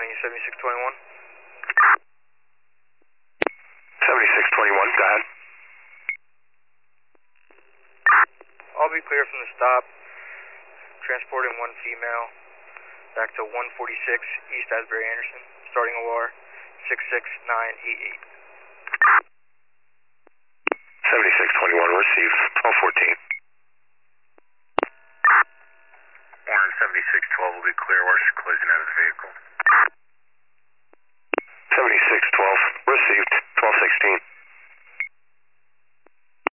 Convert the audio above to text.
calling you 7621. 7621, go ahead. I'll be clear from the stop. Transporting one female back to 146 East Asbury Anderson. Starting OR 66988. 7621, received. 1214. Warren 7612 will be clear. We're closing out of the vehicle. 7612, received. 1216.